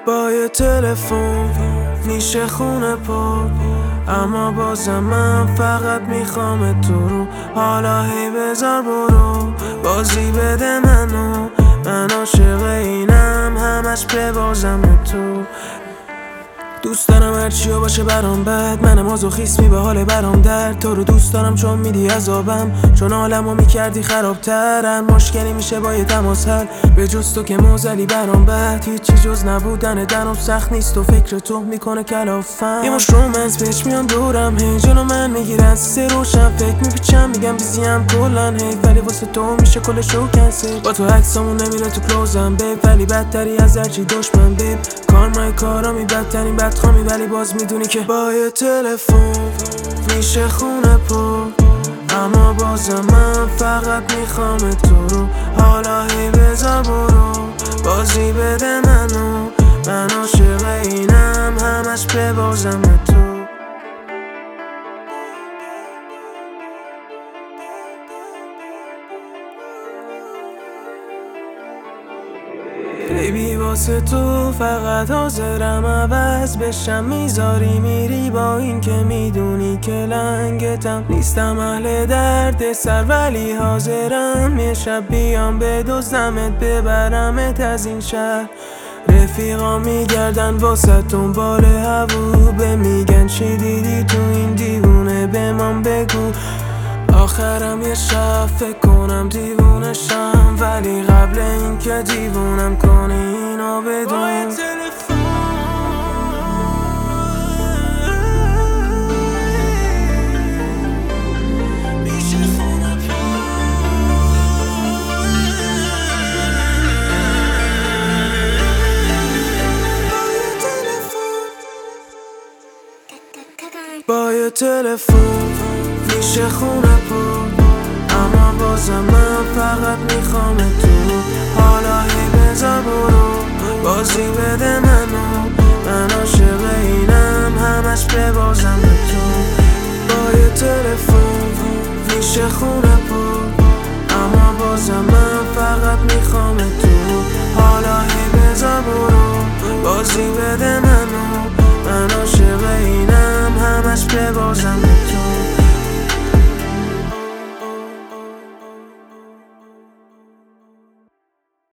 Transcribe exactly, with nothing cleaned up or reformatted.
با یه تلفن میشه خونه پر، اما بازم من فقط میخوام تو رو. حالا هی بذار برو، بازی بده منو، من عاشق اینم همش ببازم تو. دوست دارم هرچیو باشه برام بد، منم مازوخیسمی به حال برام درد. تو رو دوست دارم چون میدی عذابم، چون عالمو میکردی خرابتر. هر مشکلی میشه با یه تماس حل، به جز تو که موزلی برام بد. هیچی جز نبودن درم سخت نیست و فکر تو میکنه کلافم. یه مش رومنس پیچ میان دورم، هی جلو من میگیرن سه روشم. فکر میپیچم میگم بیزیم کلن هی، ولی واسه تو میشه کل شو کنسل. با تو عکسامون نمیره تو کلوزم بیب، ولی بدتری از هرچی دشمن بیب. کارمای کارامی بدترین بدخوامی، ولی باز میدونی که با یه تلفن میشه خونه پر، اما بازم من فقط میخوام تو رو. حالا هی بذار برو، بازی بده منو، من عاشق اینم همش ببازم تو. بیبی واسه تو فقط حاضرم عوض بشم، میذاری میری با این که میدونی که لنگتم. نیستم اهل درد سر ولی حاضرم یه شب بیام بدزدمت ببرمت از این شهر. رفیقا میگردن واسه دنبال هووبه، میگن چی دیدی تو این دیوونه به من بگو. آخرم یه شب فکر کنم دیوونشم، ولی قبل این که دیوونم کنی اینو بدون. با یه تلفن میشه خونه پر، اما بازم من فقط میخوام تو. حالا هی بذار برو، بازی بده منو، من عاشق اینم همش ببازم تو. با یه تلفن میشه خونه